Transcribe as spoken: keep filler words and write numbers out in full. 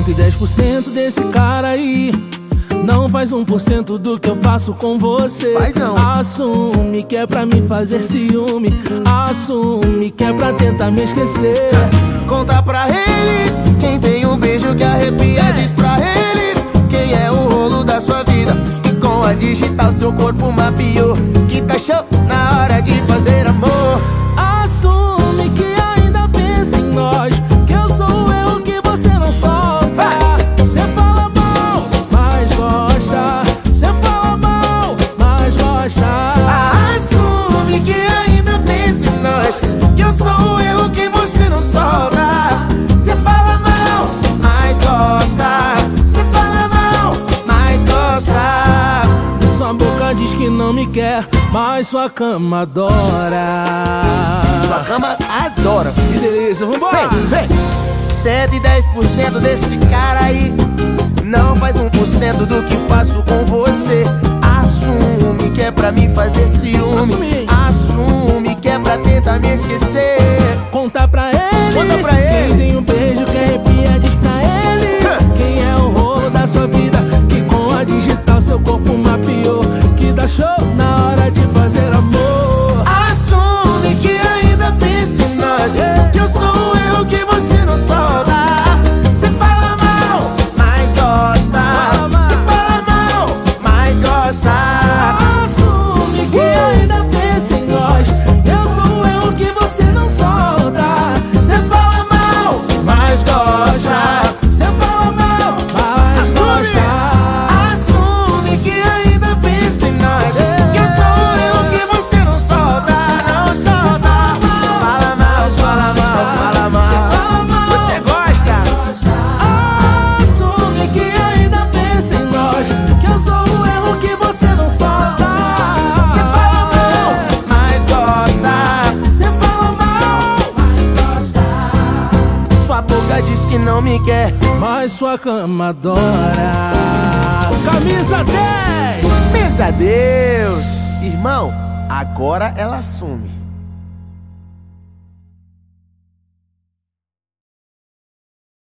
cento e dez por cento desse cara aí não faz um por cento do que eu faço com você. Faz não. Assume que é pra me fazer ciúme, assume que é pra tentar me esquecer. Conta pra ele quem tem um beijo que arrepia. É. Diz pra ele quem é o rolo da sua vida, e com a digital seu corpo mapeou, que tá show na hora de fazer amor. Assume que ainda pensa em nós, que eu sou o erro que você não solta. Cê fala mal, mas gosta. Cê fala mal, mas gosta. Assume que ainda pensa em nós, que eu sou o erro que você não solta. Cê fala mal, mas gosta. Cê fala mal, mas gosta. Sua boca diz que não me quer, mas sua cama adora. Sua cama adora. Que delícia, vambora! Vem, vem! cento e dez por cento desse cara aí não faz um por cento do que faço com você. Assume que é pra me fazer ciúme, Assume. Assume que é pra tentar me esquecer. Conta pra ele, Conta pra ele. quem tem um beijo que arrepia. Diz pra ele quem é o rolo da sua vida, que com a digital seu corpo mapeou, que dá show na hora de fazer amor. Assume que ainda pensa em nós, que eu sou o erro que você não solta. Cê fala mal, mas gosta. Cê fala mal, mas gosta. Assume que ainda pensa em nós, eu sou o erro que você não solta. Cê fala mal, mas gosta. Cê fala mal, mas gosta. Assume que ainda pensa em nós, que eu sou o erro que você não solta. Não solta. Fala mal, fala mal, fala mal. Você gosta? Assume que ainda pensa em nós, que eu sou o erro que você não solta. Cê fala mal, mas gosta. Cê fala mal, mas gosta. Sua boca diz que não me quer, mas sua cama adora. Camisa dez! pensa Deus. Irmão, agora ela assume.